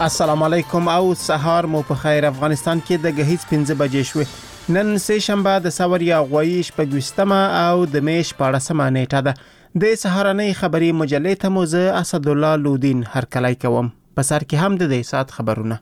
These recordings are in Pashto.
السلام علیکم او سهار مو په خیر. افغانستان کې د غهیز 15 بجې شوې. نن سه شنبه د سور یا غوي شپږوستمه او د میش 14مه نیټه ده. د سهارنۍ خبري مجلې ته مو زه اسد الله لودین هرکلی کوم. په سر کې هم د دې سات خبرونه.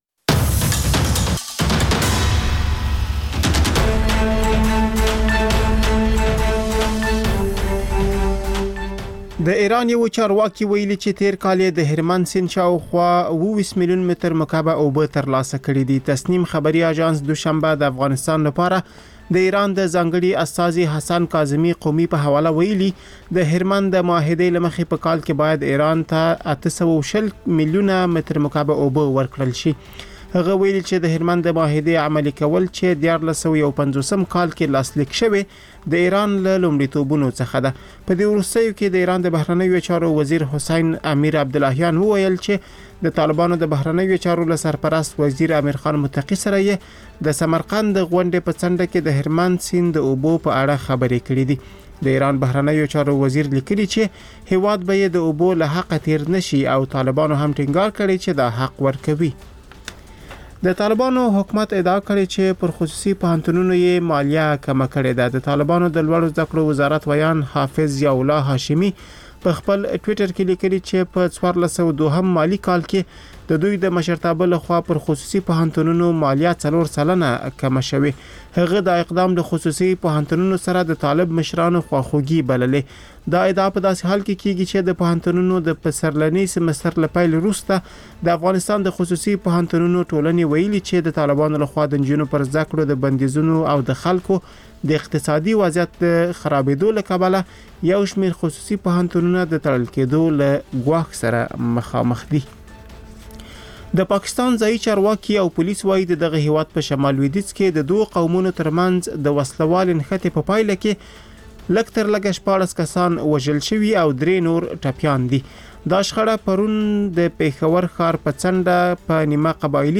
د ایران یو چارواکي ویلي چې تیر کال د هرمن سیند شاوخوا 20 میلیون متر مکعب اوبه ترلاسه کړي دي. تسنیم خبري اژانس دوشنبه د افغانستان لپاره د ایران د ځانګړي استازي حسن کاظمي قومي په حواله ویلي د هرمن د معاهدې لمخې په کال کې باید ایران ته 820 میلیون متر مکعب اوبه ورکړل شي. هغه ویلي چې د هرمن د معاهدې عملي کول چې 1950 کال کې لاسلیک شوی د ایران له لومړیتوبونو څخه ده. په دې وروستیو کې د ایران د بهرنیو چارو وزیر حسین امیر عبداللهیان وویل چې د طالبانو د بهرنیو چارو له سرپرست وزیر امیر خان متقی سره یې د سمرقند غونډې په څنډه کې د هرمن سیند د اوبو په اړه خبرې کړې دي. د ایران بهرنیو چارو وزیر لیکلي چې هیواد به د اوبو له حق تیر نشي او طالبانو هم ټینګار کړی چې دا حق ورکوي. د طالبانو حکومت ادعا کړې چې پر خصوصي پوهنتونونو یې مالیه کمه کړې ده. د طالبانو د لوړو زده کړو وزارت ویان حافظ ضیاء الله هاشمي په خپل ټوئیټر کې لیکلي چې په 1402 مالی کال کې د دوی د مشرتابه لخوا پر خصوصي پوهنتونونو مالیه 4% کمه شوې. هغه د اقدام د خصوصي پوهنتونونو سره د طالب مشرانو خواخوږي بللې. دا ادعا په داسې حال کې کیږي چې د پوهنتونونو د پسرلنی سمستر لپاره وروسته د افغانستان د خصوصي پوهنتونونو ټولنې ویلي چې د طالبانو لخوا د جنونو پر زده کړو د بندیزونو او د خلکو د اقتصادي وضعیت خرابېدو له کبله یو شمېر خصوصي پوهنتونونه د تړل کېدو له ګواښ سره مخامخ دي. د پاکستان ځایي چارواکي او پولیس وايي دغه هیواد په شمال لویدیځ کې د دوه قومونو ترمنځ د وسلوال نښتې په پایله کې لږ تر لږه 14 کسان وژل شوي او 3 نور ټپیان دي. دا شخړه پرون د پیښور ښار په څنډه په نیمه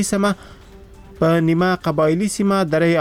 قبایلي سیمه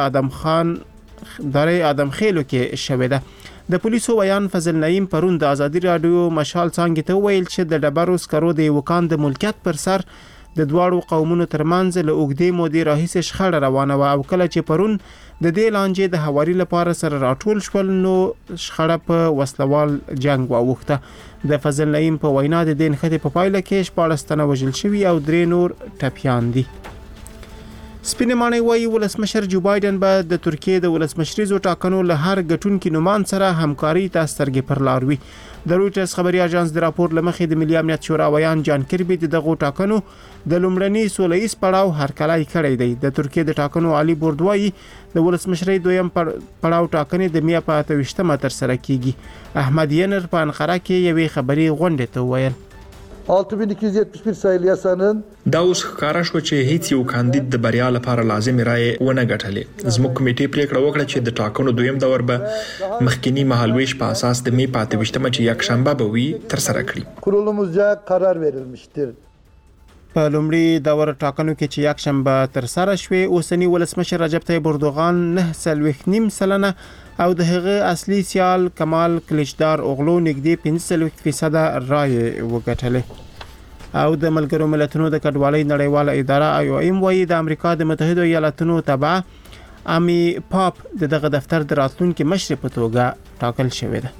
درې آدم خېلو کې شوې ده. د پولیسو ویان فضل نعیم پرون د ازادي رادیو مشال څنګه ته ویل چې د ډبرو سکرو د وکان د ملکیت پر سر د دواړو قومونو ترمنځ له اوږدې مودې راهیسې شخړه روانه و او کله چې پرون د دې لانجې د هواري لپاره سره راټول شول نو شخړه په وسلوال جنگ واوښته. د فضل نعیم په وینا د دې نښتې په پایله کې 14 تنه وژل شوي او 3 نور ټپیان دي. سپینې ماڼۍ وايي ولسمشر جو بایدن به د ترکیې د ولسمشریزو ټاکنو له هر ګټونکي نومان سره همکاري ته سترګې پر لار وي. د رویټرز خبري اژانس د راپور لمخې د ملي امنیت شورا ویان جان کربي دغه ټاکنو د لومړني سولهییز پړاو هرکلی کړی دی. د ترکیې د ټاکنو عالی بورډ وايي د ولسمشرۍ دویم پړاو ټاکنې د میا په 28مه تر سره کیږي. احمد ینر په انقره کې یوې خبري غونډې ته ویل 6271 sayılı yasanın دا اوس ښکارا شو چې هیڅ یو کاندید د بریا لپاره لازمي رائے ونه ګټلې. زموږ کمیټې پریکړه وکړه چې د ټاکنو دویم دور به مخکینی مهالويش په اساس د می 25مه چې یک شنبه به وي تر سره کړي. kurulumuzca karar verilmiştir. په لومړي دور ټاکنو کې چې یک شنبه تر سره شوې اوسنی ولسمشر رجب طیب اردوغان 9.5% او د هغه اصلي سیال کمال کلیچدار اوغلو نږدې 15% رائے وګټلې. او د ملګرو ملتونو د کډوالۍ نړیواله اداره IOM وايي د امریکا د متحده ایالاتونو تبع امي پاپ دغه دفتر د راتلونکو مشر په توګه ټاکل شوی دی.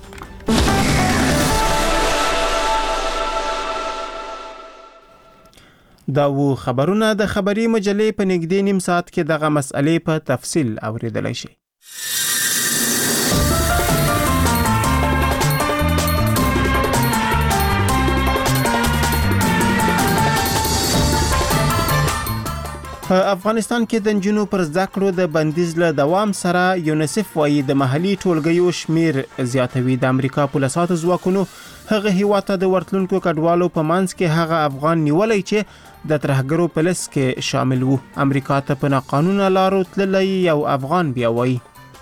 دا و خبرونه د خبري مجلې په نږدې نیم ساعت کې دغه مسئلې په تفصیل اوریدلای شئ. په افغانستان کې د جنونو پر زده کړو د بندیز له دوام سره یونیسف وايي د محلي ټولګیو شمیر زیاتوي. د امریکا پولیسو ځواکونو هغه هیواد ته د ورتلونکو کډوالو په منځ کې هغه افغان نیولای چې د ترهګرو په لس کې شامل وو. امریکا ته په ناقانونه لارو تللی یو افغان بیا وایي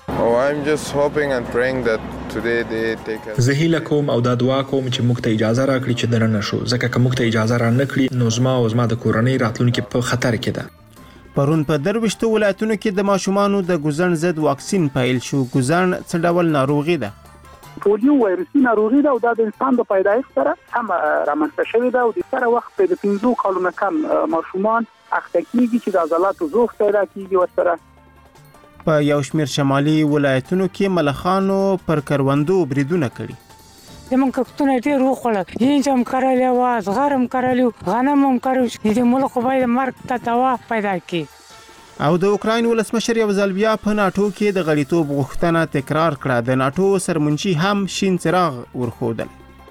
زه هیله کوم او دا دعا کوم چې موږ ته اجازه راکړي چې دننه شو ځکه که موږ ته اجازه را نه کړي نو زما د کورنۍ راتلونکي په خطر کې ده. پرون په درويشتو ولایتونو کې د ماشومانو د ګوزن ضد واکسین پیل شو. ګوزن څه ډول ناروغي ده؟ پولیو وایرسي ناروغي ده او دا د انسان د پیدایښت سره هم رامنځته شوې ده او د سره وخت په 15 کالونو کم ماشومان اخته کیږي چې د عضلاتو ضعف پیدا کیږي ورسره. په یو شمېر شمالي ولایتونو کې ملخانو پر کروندو بریدونه کړي. زمونږ کښتونه ډېر وخوړل، هینج هم کرلی وه، زغر هم کرلی و، غنم هم کرلی و. د ملک خو باید مرګ ته دوا پیدا کړي. او د اوکراین ولسمشر یو ځل بیا په ناټو کې د غړیتوب غوښتنه تکرار کړه. د ناټو سرمنشي هم شین څراغ ورښودل.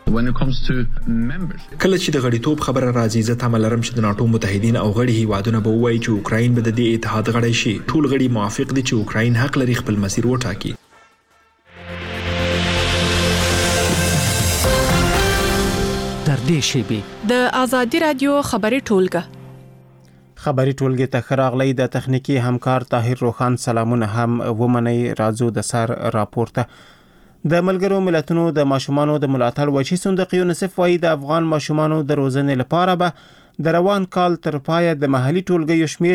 کله چې د غړیتوب خبره راځي زه تمه لرم چې د ناټو متحدین او غړي هیوادونه به ووایي چې اوکراین به د دې اتحاد غړی شي. ټول غړي موافق دي چې اوکراین حق لري خپل مسیر وټاکي. در دې شیبې د آزادي رادیو خبري ټولګه خبري ټولګه ته خراغلی د تخنیکی همکار طاهر روخان سلامونه هم ومني. راځو د سر راپورته. د ملګرو ملتونو د ماشومانو د ملاتړ وچی صندوق یونیسف وايي د افغان ماشومانو د روزنې لپاره به د روان کال تر پایه د محلي ټولګیو شمیر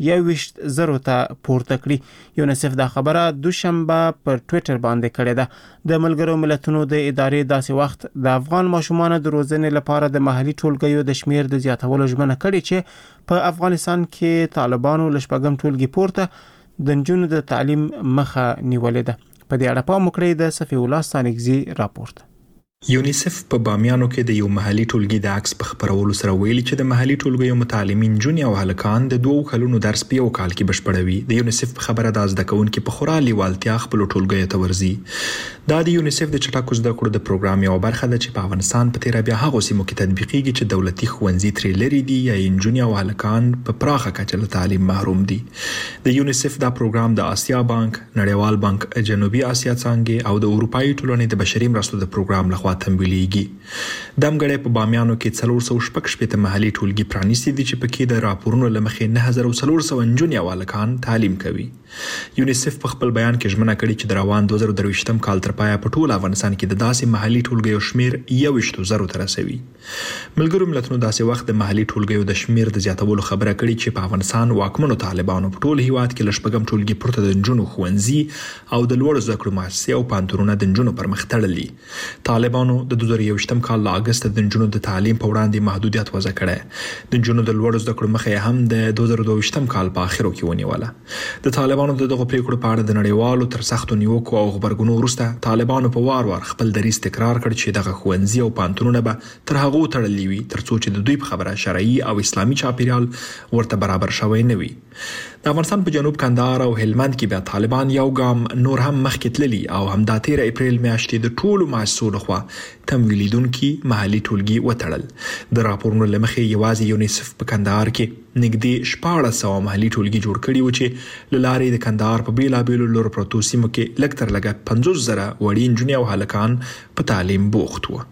21,000 ته پورته کړي. یونیسف دا خبره دوشنبه پر ټوئیټر باندې کړې ده. د ملګرو ملتونو د ادارې داسې وخت د افغان ماشومانو د روزنې لپاره د محلي ټولګیو د شمیر د زیاتولو ژمنه کړې چې په افغانستان کې طالبانو لشپږم ټولګي پورته د نجونو د تعلیم مخه نیولې ده. په دې اړه پام وکړئ د صفی الله ستانګزي راپورټ. یونیسف په بامیانو کې د یو محلي ټولګي د عکس په خبرولو سره ویلي چې د محلي ټولګیو متعلمین جونی او هلکان د 2 کلونو درس په یو کال کې بشپړوي. د یونیسف په خبره د زده کوونکو په خورا لیوالتیا خپل ټولګي ته ورځي. دا د یونیسف د چټکو زده کړو د پروګرام یو برخه ده چې په افغانستان په تیر بیا هغه سیمو کې تطبیقیږي چې دولتي ښوونځي ترې لري دي یا جونی او هلکان په پراخه کچه له تعلیم محروم دي. د یونیسف دا پروګرام د آسیا بانک، نړیوال بانک جنوبي آسیا څنګه او د اروپאי ټولنې د بشري مرستو د پروګرام لخوا تمویلېږي. دمګړې په بامیانو کې 460 محلي ټولګي پرانیستي دي چې پکې د راپورونو لمخې 9400 نجونې او هلکان تعلیم کوي. یونیسف په خپل بیان کې ژمنه کړې چې د روان 2023م کال تر پایه په ټول افغانستان کې د داسې محلي ټولګیو شمیر 21,000 ته رسوي. ملګرو ملتونو داسې وخت د محلي ټولګیو د شمیر د زیاتولو خبره کړې چې په افغانستان واکمنو طالبانو په ټول هیواد کې لشپږم ټولګي پورته د نجونو ښوونځي او د لوړ زده کړو مؤسسې او پانتونونه د نجونو پر مخ تړلي. طالبانو د 2021م کال له اگست د نجونو د تعلیم په وړاندې محدودیت وضع کړي. د نجونو د لوړ زده کړو مخه هم د 2022م کال په اخرو کې ونیوله. د طالبانو دغه پریکړو په اړه د نړیوالو تر سختو نیوکو او خبرګونو وروسته طالبانو په وار خپل دریځ تکرار کړ چې دغه ښوونځي او پانتونونه به تر هغه تړلې وي ترڅو چې د دوی په خبره شرعي او اسلامي چاپیریال ورته برابر شوی نه وي. د افغانستان په جنوب کندهار او هلمند کې به طالبان یو ګام نور هم مخکې تللي او همدا 13 اپریل میاشتې د ټولو مؤسسو لخوا تمویلیدونکو محلي ټولګي وتړل. د راپورونو لمخې یوازې یونیسف په کندهار کې نږدې 1400 محلي ټولګي جوړ کړي و چې لارې د کندهار په بیلابیلو لور پروتو سیمو کې لکتر لګه 50,000 وړي نجونې او هلکان په تعلیم بوخت وو.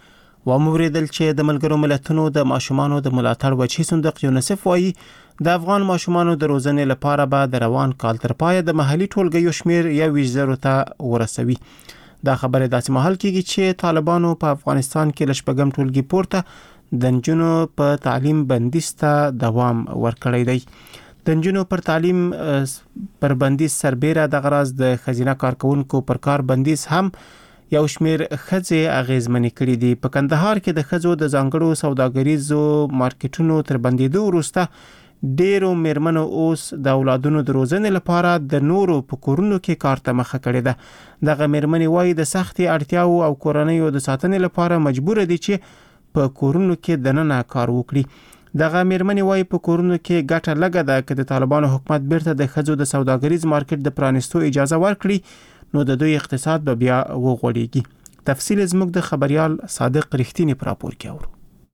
وموریدل چې د ملګرو ملتونو د ماشومانو د ملاتړ وچی صندوق یونیسف وايي د افغان ماشومانو د روزنې لپاره به د روان کال تر پایه د محلي ټولګیو شمیر 21,000 ته ورسوي. دا خبره داسې مهال کېږي چې طالبانو په افغانستان کې لشپږم ټولګي پورته د نجونو په تعلیم بندیز ته دوام ورکړی دی. د نجونو پر تعلیم پر بندیز سربېره د غراز د خزینه کارکونکو پر کار بندیز هم یو شمیر خځې اغیزمنې کړې دي. په کندهار کې د خځو د ځانګړو سوداګریزو مارکیټونو تر بندیدو وروسته ډیرو میرمنو اوس د اولادونو د روزنې لپاره د نورو په کورونو کې کار ته مخه کړې ده. دغه میرمنې وايي د سختي اړتیاو او کورنیو د ساتنې لپاره مجبور دي چې په کورونو کې دننه کار وکړي. دغه میرمنې وايي په کورونو کې ګټه لګه ده چې د طالبانو حکومت بیرته د خځو د سوداګریز مارکیټ د پرانستو اجازه ورکړي نو د دوی اقتصاد به بیا وغوړیږي. تفصیل زموږ د خبريال صادق رښتینی پر راپور کې اورو.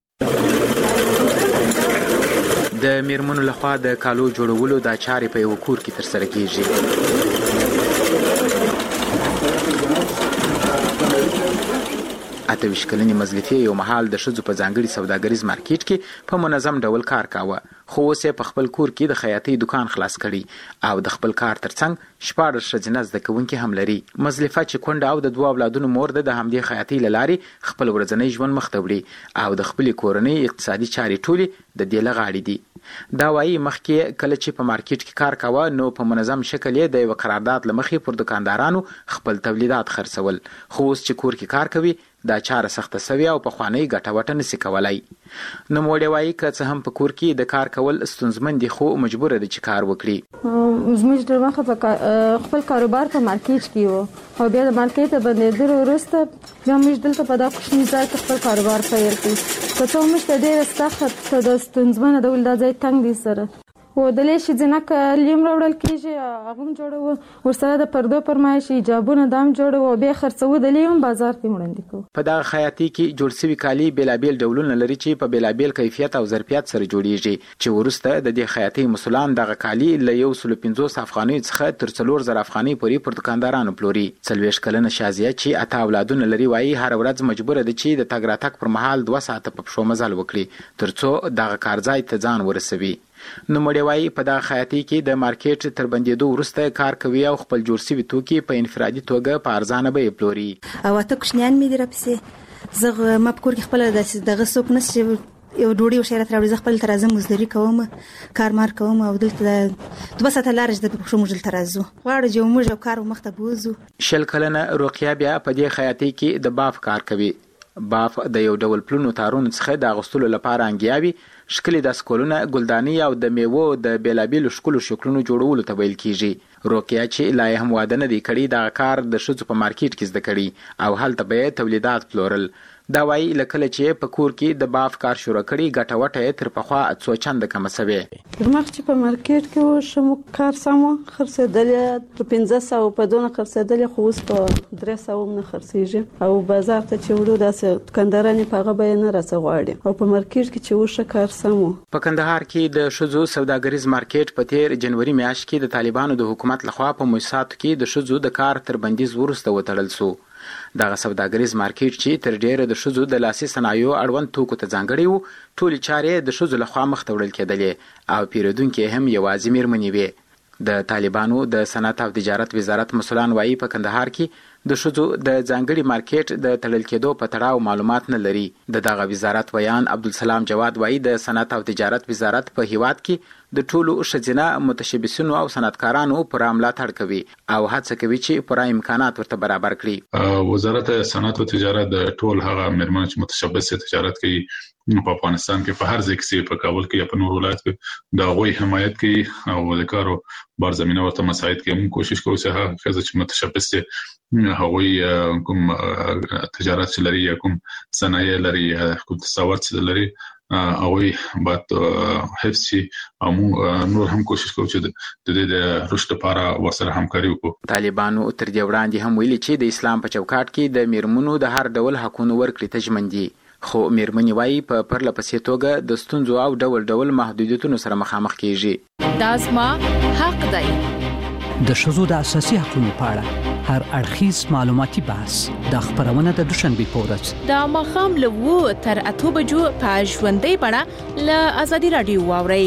د میرمنو لخوا د کالو جوړولو د چارې په یو کور کې تر سره کیږي. 28 کلنې مزلتي یو مهال د ښځو په ځانګړي سوداګریز مارکیټ کې په منظم ډول کار کاوه، خو اوس یې په خپل کور کې د خیاطۍ دکان خلاص کړی او د خپل کار ترڅنګ 14 ښځینه زده کوونکي هم لري. مزلفه چې کونډه او د 2 اولادونو مور ده، د همدې خیاطۍ له لارې خپل ورځنی ژوند مخ ته وړي او د خپلې کورنۍ اقتصادي چارې ټولې د دې له غاړې دي. دا وایي مخکې کله چې په مارکیټ کې کار کاوه نو په منظم شکل یې د یو قرارداد له مخې پر دکاندارانو خپل تولیدات خرڅول، خو اوس چې کور کې کار کوي دا چاره سخته سوي او په خوانۍ ګټه وټه نشي کولای. نوموړی وایي که څه هم په کور کې د کار کول ستونزمن دي خو مجبوره ده چې کار وکړي. زموږ د مخه خپل کاروبار په مارکیټ کې و او بیا د مارکیټ ته بندېدلو وروسته بیا موږ دلته په دا کوچني ځای کې خپل کاروبار پیل کړو. که څه موږ ته ډېره سخته د ستونزمنه ډول دا ځای تنګ دی سره و د لیشي ځینک لیم راوړل کېږي، هغه هم جوړوو، ورسره د پردو فرمایش حجابونه دا هم جوړوو، بیا خرڅوو، د لیم بازار ته وړاندې کوو. په دغه خیاطۍ کې جوړ شوي کالي بېلابېل ډولونه لري چې په بېلابېل کیفیت او ظرفیت سره جوړیږي، چې وروسته د دې خیاطۍ مسؤلان دغه کالي له 150 افغانیو څخه تر 4000 افغانۍ پورې پر دکاندارانو پلوري. 40 کلنه شازیه چې 8 اولادونه لري وایي هر ورځ مجبوره ده چې د تګ راتګ پر مهال 2 ساعته په پښو مزل وکړي ترڅو دغه کارځای ته ځان ورسوي. نوموړی وایي په دغه خیاطۍ کې د مارکیټ تر بندېدو وروسته کار کوي او خپل جوړ شوي توکي په انفرادي توګه په ارزانه بیې پلوري. او اته کوچنیان مې دي راپسې، زه ما په کور کې خپله دغه څوک نشته چې یو ډوډۍ یو شی راته راوړي، زه خپل ته راځم، مزدوري کوم، کارمار کوم او دلته 2 ساعته لاره چې د پښو موږ دلته راځو، غواړو چې موږ یو کار مخ ته بوځو. 20 کلنه روقیه بیا په دې خیاطۍ کې د باف کار کوي. باف د یو ډول پلونو تارونو څخه د اغوستلو لپاره انګیاوي، ښکلي داسکولونه، ګلدانۍ او د میوو د بېلابېلو ښکلو شکلونو جوړولو ته ویل کېږي. روقیه چې لا یې هم واده نه دی کړی دغه کار د ښځو په مارکیټ کې زده کړي او هلته به یې تولیدات پلورل. دا وایي له کله چې په کور کې د باف کار شروع کړي ګټه وټه یې تر پخوا څو چنده کمه سوې. مخکې چې په مارکیټ کې و ښه کار سم و، خرڅېدلې په 500 په دونه خرڅېدلې، خو اوس په 300 هم نه خرڅېږي او بازار ته چې وړو داسې دکاندارانې په هغه بیه نه راڅه غواړي او په مارکیټ کې چې و ښه کار سم و. په کندهار کې د ښځو سوداګریز مارکیټ په تیر جنوري میاشت کې د طالبانو د حکومت لخوا په مؤسساتو کې د ښځو د کار تر بندیز وروسته وتړل سو. دغه سوداګریز مارکیټ چې تر ډیره د ښځو د لاسي صنایعو اړوند توکو ته ځانګړی و، ټولې چارې د ښځو لخوا مخ ته وړل کېدلې او پیرودونکي هم یوازې میرمنې وې. د طالبانو د صنعت او تجارت وزارت مسؤلان وایي په کندهار کې د ښځو د ځانګړي مارکیټ د تړل کېدو په تړاو معلومات نه لري. د دغه وزارت ویان عبدالسلام جواد وایي د صنعت او تجارت وزارت په هیواد کې د ټولو ښځینه متشبثینو او صنعتکارانو پوره ملاتړ کوي او هڅه کوي چې پوره امکانات ورته برابر کړي. وزارت صنعت او تجارت د ټول هغه میرمنو چې متشبث تجارت کوي په افغانستان کې په هر ځای کې، په کابل کې یا په نور ولایت کې د غوي حمایت کوي او د کارو بار زمينه ورته مساعد کوي. موږ کوشش کوو چې هغه ښځې چې متشبث دي هغوی کوم تجارت لري یا کوم صنایع لري یا کوم تصاوت لري هغوی باید حفظ شي او موږ نور هم کوشش کوو چې د دې د رشد لپاره ورسره همکاري وکړو. طالبانو تر دې وړاندې هم ویلي چې د اسلام په چوکاټ کې د میرمنو د هر ډول حقونو ورکړې ته ژمن دي، خو میرمنې وایي په پرله پسې توګه د ستونزو او ډول ډول محدودیتونو سره مخامخ کیږي. دا زما حق دی. د ښځو د اساسي حقوقو په اړه هر اړخیز معلوماتي بحث د خبرونه د دوشنبه په ورځ د ماښام له 2 تر 8 بجو په ژوندۍ بڼه له آزادي رادیو واورئ.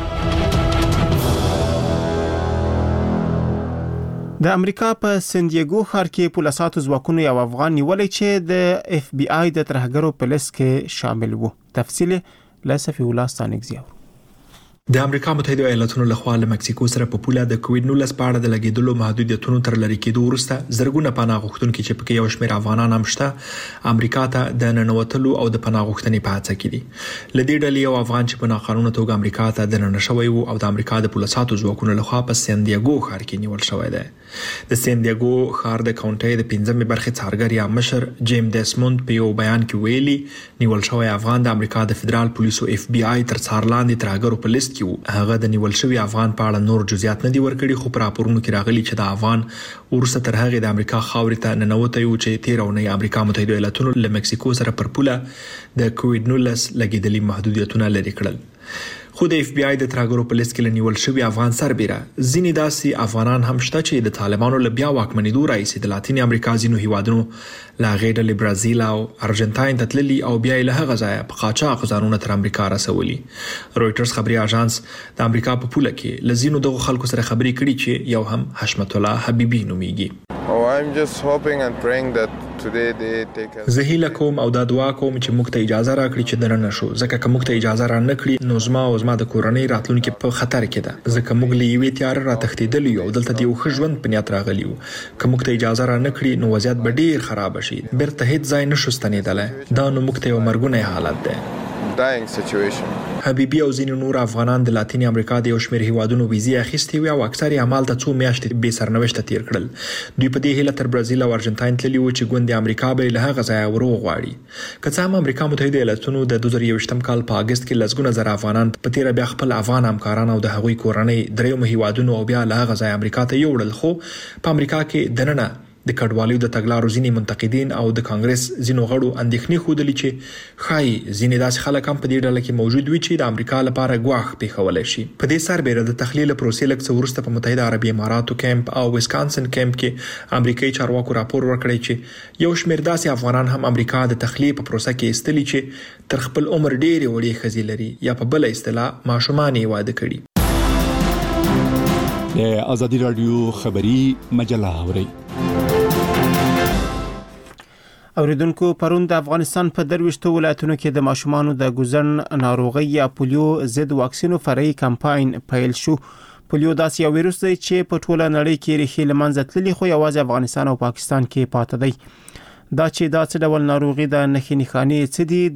د امریکا په سن دیګو ښار کې پولیساتو ځواکونو یو افغان نیولې چې د اف بی آی د ترهګرو په لیست کې شامل وو. تفصیل له صفی الله ستانګزیو. د امریکا متحده ایالاتونو لخوا له مکسیکو سره په پوله د کووډ-19 په اړه د لګیدلو محدودیتونو تر لری کېدو وروسته زرګونه پناه غوښتونکي چې پکې یو شمېر افغانان هم شته امریکا ته د ننوتلو او د پناه غوښتنې په هڅه کې دي. لدې ډلې یو افغان چې په ناقانونه توګه امریکا ته د ننه شوی وو او د امریکا د پولیساتو ځواکونو لخوا په سن دیګو ښار کې نیول شوی دی. د سن دیګو ښار د کاونټي د 15مې برخې څارګر یا مشر جیم ډیسموند په یو بیان کې ویلي نیول شوی افغان د امریکا د فدرال پولیسو اف بی آی تر څار لاندې ترهګرو په لیست کې وو. هغه د نیول شوی افغان په اړه نور جزئیات نه دي ورکړي، خو پر راپورونو کې راغلي چې د افغان ورسته تر هغه د امریکا خاورې ته ننوتی و چې 13 اونۍ امریکا متحده ایالاتونو له مکسیکو سره پر پوله د کووډ-19 لګیدلي محدودیتونه لري کړل. خو د اف بی آی د ترګرو په لیست کې لنیول شوی افغان سربېره ځینې داسې افغانان هم شته چې د طالبانو له بیا واکمنېدو راهیسې د لاتین امریکا ځینو هیوادونو له هغې ډلې برازیل او ارجنټاین ته تللي او بیا یې له هغه ځایه په قاچاق ځانونه تر امریکا رسولي. رویټرز خبري اژانس د امریکا په پوله کې له ځینو دغو خلکو سره خبرې کړي چې یو هم حشمت الله حبیبي نومیږي. زه هیله کوم او دا دعا کوم چې موږ ته اجازه راکړي چې دننه شو، ځکه که موږ ته اجازه را نه کړي نو زما او زما د کورنۍ راتلونکي په خطر کې ده، ځکه موږ له یوې تیارې را تښتېدلي یو او دلته د یو ښه ژوند په نیت راغلي یو. که موږ ته اجازه را نه کړي نو وضعیت به ډیر خراب شي، بیرته هیڅ ځای نشو ستنېدلی. دا نو موږ ته یو مرګونی حالت دی. حبیبي او ځینې نور افغانان د لاتین امریکا د یو شمېر هیوادونو ویزې اخیستې وې او اکثر یې همالته څو میاشتې بې سرنوشته تیر کړل. دوی په دې هیله تر برازیل او ارجنټاین تللي وو چې ګوندې امریکا به یې له هغه ځایه وروغواړي. که څه هم امریکا متحده ایالتونو د 2021 کال په اګست کې لسګونه زره افغانان په تیره بیا خپل افغان همکاران او د هغوی کورنۍ دریمو هیوادونو او بیا له هغه ځایه امریکا ته یوړل، خو په امریکا کې دننه د کډوالیو د تګلارو ځینې منتقدین او د کانګرس ځینو غړو اندېښنې ښودلې چې ښایي ځینې داسې خلک هم په دې ډله کې موجود وي چې د امریکا لپاره ګواښ پیښولی شي. په دې سربېره د تخلیه له پروسې لږ څه وروسته په متحده عربي اماراتو کیمپ او ویسکانسن کیمپ کې امریکایي چارواکو راپور ورکړی چې یو شمېر داسې افغانان هم امریکا د تخلیه په پروسه کې ایستلي چې تر خپل عمر ډېرې وړې ښځې لري یا په بله اصطلاح ماشومان یې واده کړي. د ازادي راډیو خبري مجله اورئ. اوریدونکو پرون د افغانستان په 23 ولایتونو کې د ماشومانو د ګوزن ناروغي یا پولیو ضد واکسینو فرعي کمپاین پیل شو. پولیو داسې یو ویروس دی چې په ټوله نړۍ کې ریښې له منځه تللي خو یوازې افغانستان او پاکستان کې پاتې دی. دا چې دا څه ډول ناروغي د نښې نښانې څه دي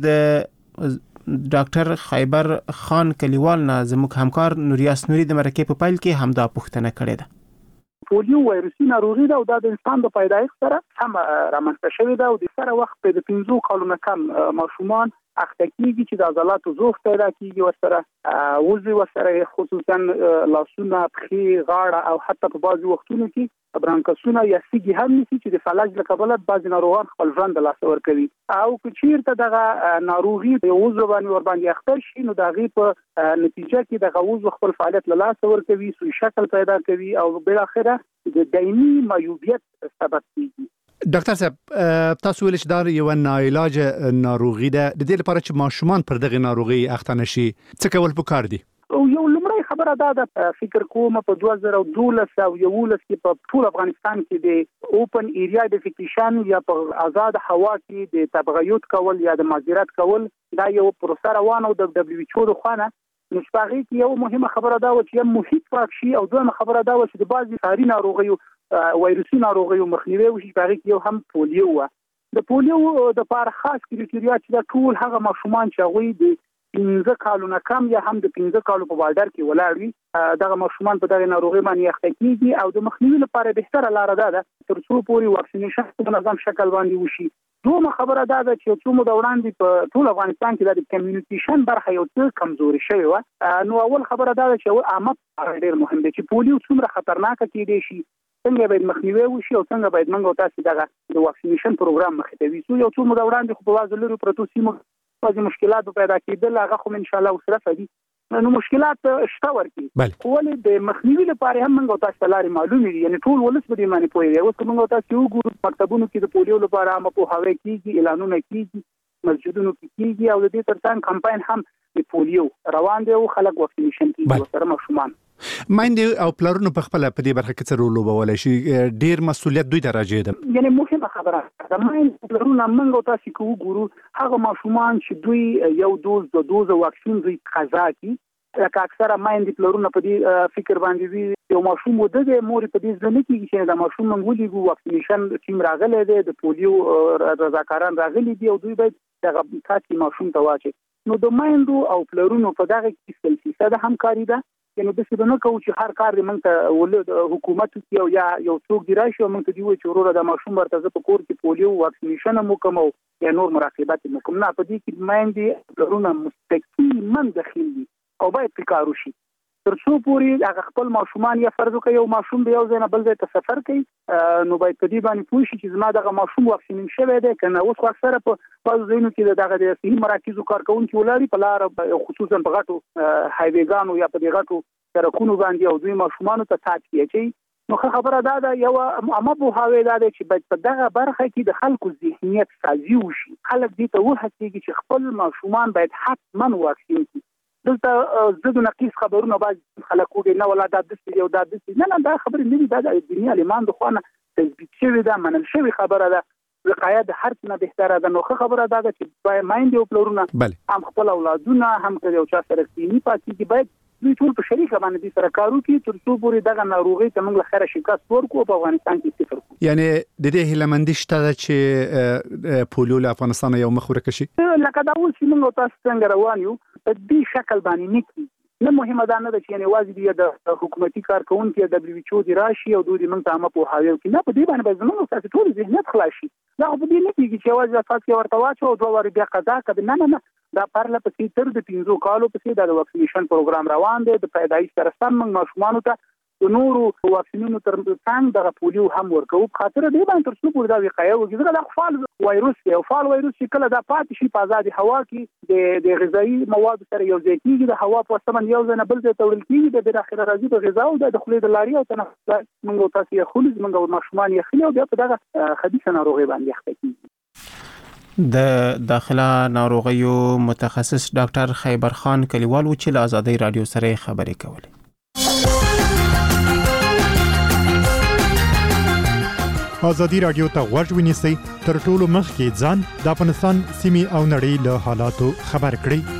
د ډاکټر خیبر خان کلیوال نه زموږ همکار نوریاس نوري د مرکې په پیل کې همدا پوښتنه کړې ده. پولیو وایروسي ناروغي ده او دا د انسان د پیدایښت سره هم رامنځته شوې ده او د سره وخت په 15 کالونو کم ماشومان اخته کیږي چې د عضلاتو ضعف پیدا کیږي ورسره وزي ورسره خصوصا لاسونه، پښې، غاړه او حتی په بعضي وختونو کې برانکسونه یا سیګي هم نشي چې د فلج له کبله بعضي ناروغان خپل ژوند له لاسه ورکوي. او که چیرته دغه ناروغي یو عضو باندې اخته شي نو دغه په نتیجه کې دغه عضو خپل فعالیت له لاسه ورکوي، سوء شکل پیدا کوي او بل اخره د دایمي معیوبیت سبب کیږي. ډاکټر صاحب تاسو ویل چې دا یو ناعلاج ناروغي ده، د دې لپاره چې ماشومان پر دغه ناروغي اخته نشي څه کول پکار دي؟ یو لومړی خبره دا ده، فکر کوم په 2012 او 2011 کې په ټول افغانستان کې د اوپن ایریا ډیفیکیشن یا په آزاد هوا کې د تبعیض کول یا د مهاجرت کول دا یو پروسه روانه د دبليو ایچ او د خوانه. نو شپږی کې یو مهمه خبره دا و چې محیط پاک شي او دویمه خبره دا و چې د بعضي ساري ناروغیو وایروسي ناروغیو مخنیوي وشي. شپږی کې یو هم پولیو و. د پولیو د لپاره خاص کریټیریا چې دا ټول هغه ماشومان چې هغه د 15 کالونو کم یا هم د 15 کالو په بارډر کې ولاړ وي دغه ماشومان په دغه ناروغي باندې اخته کیږي او د مخنیوي لپاره بهتره لار ده تر څو پورې واکسینیشن په منظم شکل باندې وشي. دومره خبره ده چې څو مو وړاندې په ټول افغانستان کې د کمیونیکیشن برخه یو څه کمزوري شوی و. نو اول خبره ده چې عامه ډېر مهم دی چې پولیو څومره خطرناک کېدی شي، څنګه باید مخنیوي وشي او څنګه باید موږ تاسو دغه د واکسینیشن پروګرام مخې ته ویسو. یو څو مو وړاندې خو په وازه لري پروتو سیمو بعضی مشکلات پیدا کېدل، هغه خو ان شاء الله وسره دي. نو مشکلات شته ورکی ولې د مخنیوي لپاره هم موږ تاسو لارې معلومې دي، یعنی ټول ولس به دې باندې پوهیږي. اوس موږ تاسو وګورو مکتبونو کې د پولیو لپاره هم په هاوی کېږي، اعلانونه کېږي، مسجدونو کې کېږي او د دې ترڅنګ کمپاین هم د پولیو روان دی او خلک واکسینیشن کوي سره ماشومان. مایندې او پلرونو په خپل په دې برخه کې څه رول لوبولی شي؟ ډیر مسؤلیت دوی ته راځي ده. یعنی مهمه خبره ده مایند پلرونو موږ تاسو کو وګورو هغه ماشومان چې دوی یو دوز واکسین دوی قضا کی لکه اکثره مایند پلرونو په دې فکر باندې وي یو ماشوم د مور په دې ځنه کې چې دا ماشوم منګولي ګو واکسینیشن ټیم راغلی دی، د پولیو رضاکاران راغلي دي او دوی باید دغه تاسو ماشوم ته واچي. نو د مایندو او پلرونو په دغه کې سلسله همکاري ده. یعنی د څه نه کوو چې هر کار دې موږ ته ولود حکومت او یا یو څوک دی راشي موږ ته دی وایي چې وروره د ماشوم ورته په کور کې پولیو واکسینیشن مو کوم او یا نور مراقبت مو کوم. نه په دې کې مایندې پلرونه مستقیما داخل دي او باید کار وشي. تر څو پورې هغه خپل ماشومان یا فرض وکړي یو ماشوم به یو ځای نه بل ځای ته سفر کوي نو باید په دې باندې پوه شي چې زما دغه ماشوم واکسین شوی دی کنه. اوس اکثره په بعضو ځایونو کې دغه د صحي مراکزو کارکونکي ولاړي په لار خصوصا په غټو هایویګانو یا په دې غټو سړکونو باندې او دوی ماشومانو ته تاج کوي. نو خبره دا یو عامه پوهاوی دا چې باید په دغه برخه کې د خلکو ذهنیت سازي وشي. خلک دې ته وهڅېږي چې خپل ماشومان باید حتما واکسین کړي. دلته زه د نقیص خبرونه باید خلک وګوري نه ولا دا دسي یو دا دسي نه دا خبره نه دي. دا د دنیا لیمان د خوانه تثبیت شوی دا منل شوی خبره ده. وقایه د هر څه نه بهتره ده. نو خبره دا ده چې باید مایند او پلورونه هم خپل اولادونه هم یو چا سره سینی پاتې باید دوی ټول په شریکه باندې سره کارو کوي تر څو پورې دغه ناروغي ته موږ له خیره شکست ورکړو په افغانستان کې صفر کو. یعنی د دې هیلمندي شته چې پولیو له افغانستان یو مخ ورکه شي لکه دا اوس موږ تاسو څنګه روان یو په دې شکل باندې نه کی. نه مهمه ده نه چې یعنی واجب د حکومتي کارکونکو د WHO دی راشي او دوی موږ ته هم په حاوی کې نه په دې باندې زموږ تاسو ټول ذهنیت خلاص شي. دا په دې نه کېږي چې واجب تاسو ورته واچو او دوه ور بیا قضا کړي. نه دا پرله پسې تر د 15 کالو پسې د واکسینیشن پروګرام روان دی. د پیدایش سره سم موږ ماشومان ته د نورو واکسینونو تر څنګ د پولیو هم ورکو په خاطر دې باندې تر څو پورې دا وقایه وګړي. دا فعال وایروس دی او فعال وایروس چې کله دا پاتې شي په آزادي هوا کې د غذایی مواد سره یو ځای کېږي د هوا په سمن یو ځای نه بل ځای ته وړل کېږي د اخر راځي د غذا او د خولې د لاري او تنفس موږ تاسو یې خولز موږ ماشومان یې خلې او بیا په دغه خبيثه ناروغي باندې اخته کېږي. د داخله ناروغیو متخصص ډاکټر خیبر خان کلیوال و چې له آزادۍ رادیو سره خبرې کولې. آزادی رادیو ته غوږ ونیسئ تر ټولو مخکې ځان د افغانستان سیمې او نړۍ له حالاتو خبر کړئ.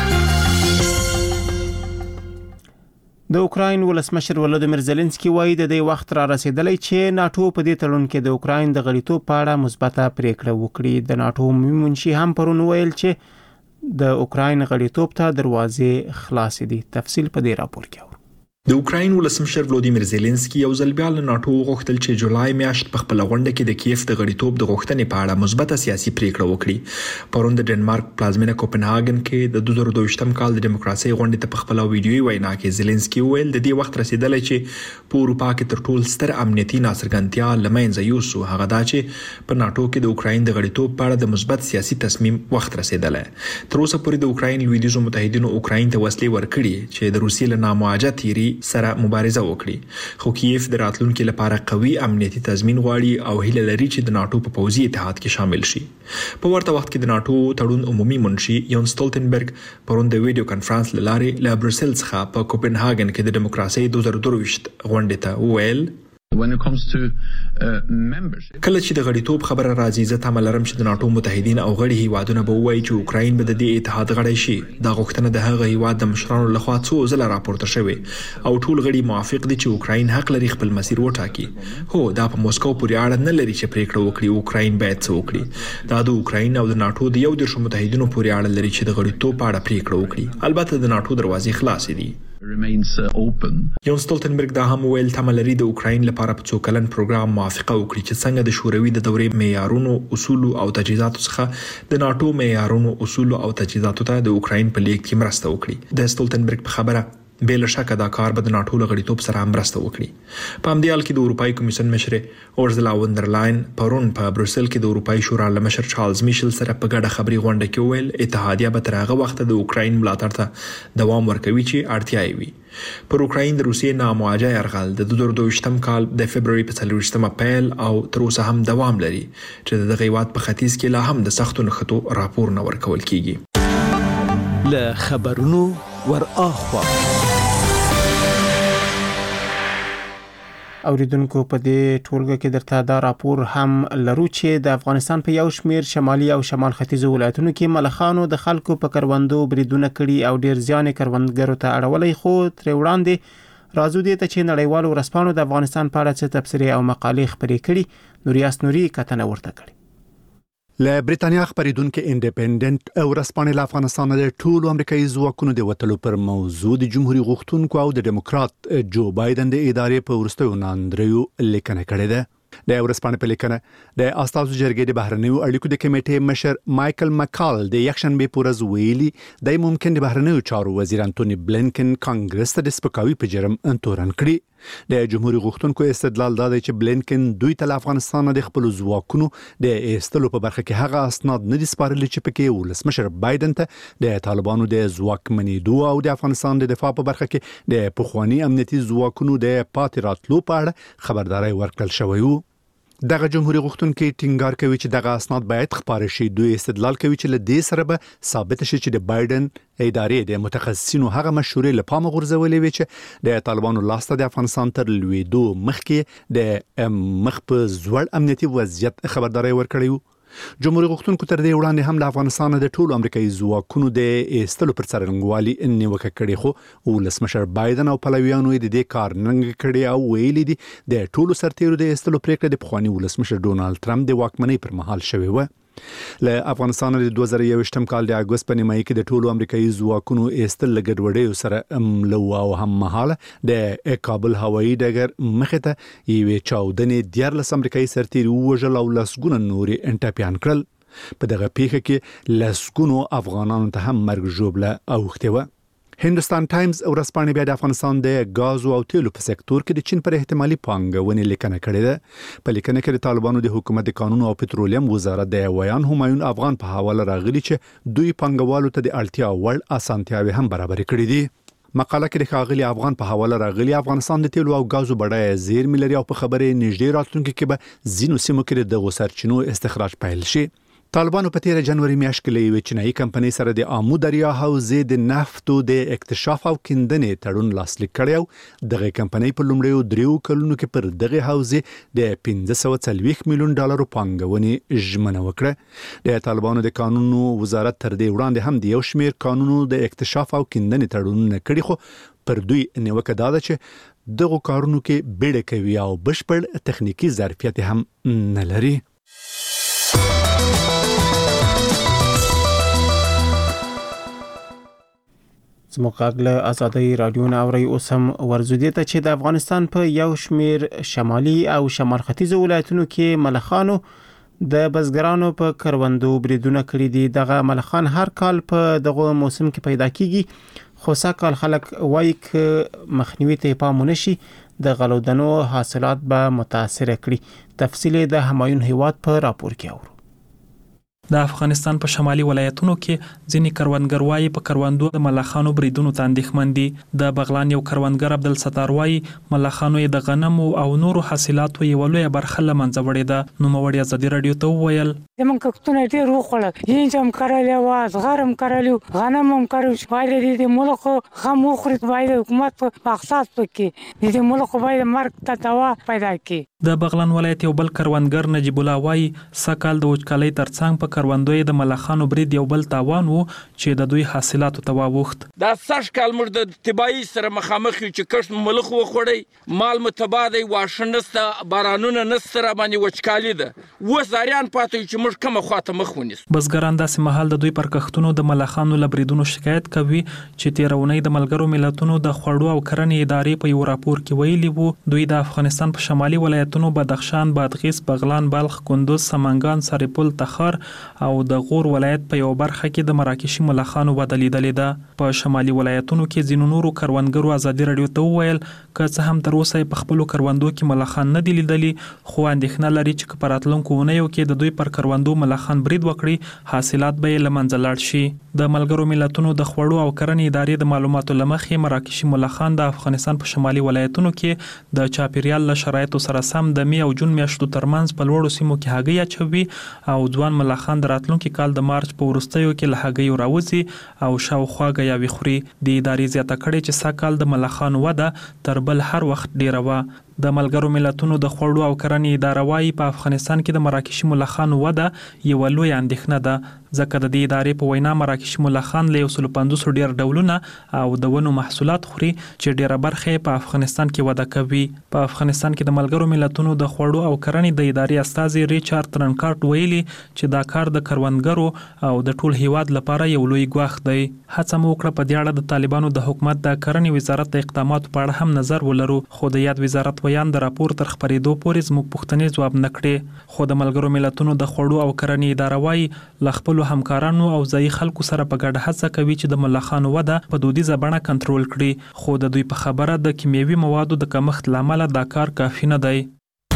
د اوکراین ولسمشر ولادیمیر زيلنسکي وایي د دې وخت را رسیدلی چې ناتو په دې تړون کې د اوکراین د غړیتوب په اړه مثبته پریکړه وکړي. د ناتو منشي هم پرون ویل چې د اوکراین غړیتوب ته دروازې خلاص دي. تفصیل په دې راپور کې د اوکراین ولسمشر ولادیمیر زيلنسکي یو ځل بیا له ناتو غوښتل چې جولای میاشت په خپل غونډه کې د کیف د غړیتوب د غوښتنې په اړه مثبته سیاسي پریکړه وکړي. پرون د ډنمارک پلازمینه کوپنهاګن کې د 2022م کال د دیموکراسي غونډې ته په خپل ویډیوي وینا کې زيلنسکي ویل د دې وخت رسیدلی چې په اروپا کې تر ټولو ستر امنیتي ناڅرګندتیا لمنځه یوسو. هغه دا چې په ناتو کې د اوکراین د غړیتوب په اړه د مثبت سیاسي تصمیم وخت رسیدلی. تر اوسه پورې د اوکراین لویدیځو متحدینو اوکراین ته وسلې ورکړي چې د روسیې له نامواجه تیری سره مبارزه وکړي. خو کیف د راتلونکو لپاره قوي امنیتي تضمین غواړي او هیله لري چې د ناتو په پوځي اتحاد کې شامل شي. په ورته وخت کې د ناتو تړون عمومي منشي یون سټولټنبرګ پرون د ویډیو کانفرنس لاري له بروسل څخه په کوپنهاګن کې د دیموکراسي 2022 غونډې ته ویل کله چې د غړیتوب خبره راځي زه تمه لرم چې د ناتو متحدین او غړي هیوادونه به وایي چې اوکراین به د دې اتحاد غړی شي. دا غوښتنه د هغه هیواد د مشرانو لخوا څو ځله راپورته شوې او ټول غړي موافق دي چې اوکراین حق لري خپل مسیر وټاکي. هو دا په موسکو پورې اړه نه لري چې پریکړه وکړي اوکراین باید څه وکړي. دا د اوکراین او د ناتو د یو د متحدینو پورې اړه لري چې د غړیتوب په اړه پریکړه وکړي. البته د ناتو دروازې خلاصې دي. یون سټولټنبرګ دا هم ویل تمه لري د اوکراین لپاره په څو کلن پروګرام موافقه وکړي چې څنګه د شوروي د دورې معیارونو اصول او تجهیزاتو څخه د ناتو معیارونو اصول او تجهیزاتو ته د اوکراین په لیک کې مرسته وکړي. د سټولټنبرګ په خبره بل شک دا کار به د ناتو غړیتوب سره مرسته وکړي. په همدې حال کې د اروپאי کمیسیون مشر اورزلا وندرلاین پرون په بروسل کې د اروپאי شورا مشر چارلز میشل سره په ګډه خبري غونډه کې ویل اتحادیه به تر هغه وخت د اوکراین ملاتړ ته دوام ورکوي چې اړتیا وي. پر اوکراین د روسیې نامواجه يرغل د 2022م کال د فبرवरी په 30مه پیل او تر اوسه هم دوام لري چې د هیواد په ختیځ کې لا هم د سختو نښتو راپور نه ورکول کیږي. له خبرونو ور اخوا اوریدونکو په دې ټولګه کې درته دا راپور هم لرو چې د افغانستان په یو شمیر شمالي او شمال ختیځو ولایتونو کې ملخانو د خلکو په کروندو بریدونه کړي او ډیر ځان کروندګرو ته اړولې. خو تر وړاندې راځو دې ته چې نړیوالو ورسپانو د افغانستان په اړه څه تبصرې او مقالې خپرې کړي. نوریاس نوري کتنه ورته کړي. له بریتانیا خبرېدونکو انډیپندنت او ورسپانې له افغانستان د ټولو امریکایي ځواکونو د وټلو پر موضوع د جمهوریت غوښتونکو او د ډیموکرات جو بایدن د ادارې په ورستیو ناندریو لیکنه کړې ده. د ورسپانې په لیکنه د استازو جرګې د بهرنیو اړیکو د کمیټې مشر مایکل مکال د یکشنبه پورز ویلي د ممکن د بهرنیو چارو وزیر انټونی بلینکن کانګرس ته د سپکاوي په جرم تورن کړی. د جمهوریت غوښتونکو استدلال دا دی چې بلینکن دوی ته افغانستان د خپل ځواکونو د ایستلو په برخه کې هغه اسناد نه دي سپارلي چې پکې ولسمشر بایدن ته د طالبانو د ځواکمنېدو او د افغانستان د دفاع په برخه کې د پخوانی امنیتي ځواکونو د پاتې راتلو په اړه خبرداري ورکړل شوی و. دغه جمهوریت غوښتونکو ټینګار کوي چې دغه اسناد باید خپاره شي. دوی استدلال کوي چې له دې سره به ثابت شي چې د بایدن ادارې د متخصصینو هغه مشورې له پامه غورځولې وي چې د طالبانو لاسته د افغانستان تر لویدو مخکې د مخ په زوړ امنیتي وضعیت خبرداري ورکړی و. جمهوریت غوښتونکو تر دې وړاندې هم له افغانستان د ټولو امریکایي ځواکونو د ایستلو پر څرنګوالي نیوکه کړې، خو ولسمشر بایدن او پلویانو یې د دې کار ننګ کړی او ویلي دي د ټولو سرتیرو د ایستلو پریکړه د پخوانی ولسمشر ډونالد ټرمپ د واکمنۍ پر مهال شوې و. له افغانستان د 2021 کال د اگست په نیمایي کې د ټولو امریکایي ځواکونو ایستل لګډوډي سره لو او هم مهاله د کابل هوایي ډګر مخې ته یوې چاودنې 14 امریکایي سرتیري وژل او لسګونه نوري انټاپیان کړل. په دغه پیښه کې لسګونو افغانانو ته هم مرګ ژوبله اوښتې وه. هندوستان ټایمز ورځپاڼه بیا د افغانستان د غازو او تیلو په سکتور کې د چین پر احتمالي پانګونې لیکنه کړې ده. په لیکنه کې د طالبانو د حکومت قانون او پټرولیم وزارت د ویان همایون افغان په حواله راغلي چې دوی پانګوالو ته د اړتیا وړ اسانتیاوي هم برابر کړې دي. مقاله کې د ښاغلي افغان په حواله راغلي افغانستان د تیلو او غازو بډایه زیرمې لري او په خبره نږدې راتلونکي کې به ځینو سیمو کې د غوسرچینو استخراج پیل شي. طالبانو په 13 جنوري میاشت کې له یوې چینایي کمپنۍ سره د آمو دریا حوزې د نفتو د اکتشاف او کیندنې تړون لاسلیک کړی او دغه کمپنۍ په لومړیو 3 کلونو کې پر دغه حوزې د 540 میلیون ډالرو پانګونې ژمنه وکړه. د طالبانو د قانونو وزارت تر دې وړاندې هم د یو شمېر قانونو د اکتشاف او کیندنې تړونونه کړي، خو پر دوی نیوکه دا ده چې دغه کارونو کې بیړه کوي او بشپړ تخنیکی ظرفیت هم نه لري. زموږ ازادي رادیو ناوري اوس هم ورزودي ته چې د افغانستان په یو شمیر شمالي او شمال ختیځ ولایتونو کې ملخانو د بزګرانو په کروندو بریدونه کړی دي. دغه ملخان هر کال په دغه موسم کې پیدا کیږي، خو سږ خلک وایي چې مخنیوي ته پام ونشي د غلودنو حاصلات به متاثر کړي. تفصیل د همایون هیواد په راپور کې اورو. د افغانستان په شمالي ولایتونو کې ځینې کروندګر وایي په کروندو د ملخانو بریدونو ته اندېښمن دي. د بغلان یو کروندګر عبدالستار وایي ملخانو یې د غنمو او نورو حاصلاتو یوه لویه برخه له منځه وړې ده. نوموړي ازادي راډیو ته وویل زمونږ کښتونه ډېر وخوړل، هینج هم کرلی وه، زغر هم کرلی و، غنم هم کرلی و. باید د ملکو غم وخوري، باید حکومت په اقتصاد پکې د ملکو باید مرګ ته دوا پیدا کړي. د بغلان ولایت یو بل کروندګر نجیب الله وایي سږکال د وچکالۍ ترڅنګ په کروندو د ملخانو برید یو بل تاوان وو چې د دوی حاصلاتو ته واوښت. دا سږکال موږ د تباهي سره مخامخ یو چې کښت مو ملخ وخوړی، مال مو تباه دی، واښه نسته، بارانونه نسته، راباندې وچکالي ده. اوس زاریان پاتې چې موږ کومه خواته مخ ونیسو. بزګران داسې مهال د دوی پر کښتونو د ملخانو له بریدونو شکایت کوي چې تېره اونۍ د ملګرو ملتونو د خوړو او کرنې ادارې په یو راپور کې ویلي وو دوی د افغانستان په شمالي ولایتونو بدخشان، بادغیس، بغلان، بلخ، کندوز، سمنګان، سرپل، تخار او د غور ولایت په یو برخه کې د مراکشي ملخانو وده لیدلې ده. په شمالي ولایتونو کې ځینو نورو کروندګرو ازادي راډیو ته وویل که څه هم تر اوسه په خپلو کروندو کې ملخان نه دي لیدلي، خو اندېښنه لري چې په راتلونکو اونیو کې د دوی پر کروندو ملخان برید وکړي حاصلات به یې له منځه لاړ شي. د ملګرو ملتونو د خوړو او کرنې ادارې د معلوماتو له مخې مراکشي ملخان د افغانستان په شمالي ولایتونو کې د چاپیریال له شرایطو سره سم د می او جون میاشتو ترمنځ په لوړو سیمو کې هګۍ اچوي او ځوان ملخان د راتلونکي کال د مارچ په وروستیو کې له هګیو راوځي او شاوخوا ګیاوې خوري. د ادارې زیاته کړې چې سږ کال د ملخانو وده تر بل هر وخت ډیره وه. د ملګرو ملتونو د خوړو او کرنې اداره وایي په افغانستان کې د مراکشي ملخانو وده یوه لویه اندېښنه ده، ځکه د دې ادارې په وینا مراکشي ملخان له 150 ډیر ډولونه او د ونو محصولات خوري چې ډیره برخه په افغانستان کې وده کوي. په افغانستان کې د ملګرو ملتونو د خوړو او کرنې د ادارې استازي ریچارډ ترنکارټ ویلي چې دا کار د کروندګرو او د ټول هیواد لپاره یو لوی ګواښ دی. هڅه مو وکړه په دې اړه د طالبانو د حکومت د کرنې وزارت د اقداماتو په اړه هم نظر ولرو، خو د یاد وزارت ویان د راپور تر خبرېدو پورې زموږ پوښتنې ځواب نکړي خو د ملګرو ملتونو د خوړو او کرنې اداره وايي ل خپل همکارانو او ځای خلکو سره په ګډه هڅه کوي چې د ملخانو وده په دودیزه بڼه کنټرول کړي خو د دوی په خبره د کیمیاوي موادو د کمښت لامل دا کار کافي نه دی.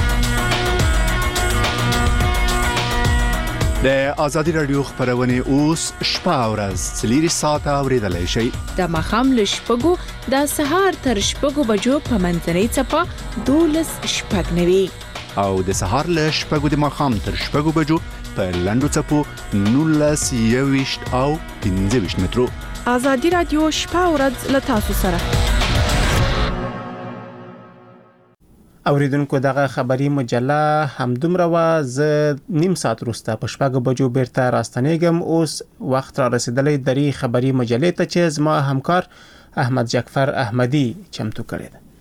د آزادی رادیو خبرونه اوس شپه او ورځ 4 ساعته اوریدلای شئ. د ماښام له شپږو د سهار تر شپږو بجو په منځنۍ څپه 12:09 او د سهار له شپږو د ماښام تر شپږو بجو په لنډو څپو 19 او 15 مترو. آزادی رادیو شپه او ورځ له تاسو سره. اوریدونکو دغه خبری مجله همدومره و ز نیم ساعت وروسته په شپږ بجو بیرته راستنېږم. اوس وخت را رسیدلی د خبری مجلې ته چې زما همکار احمد جعفر احمدی چمتو کړی دی.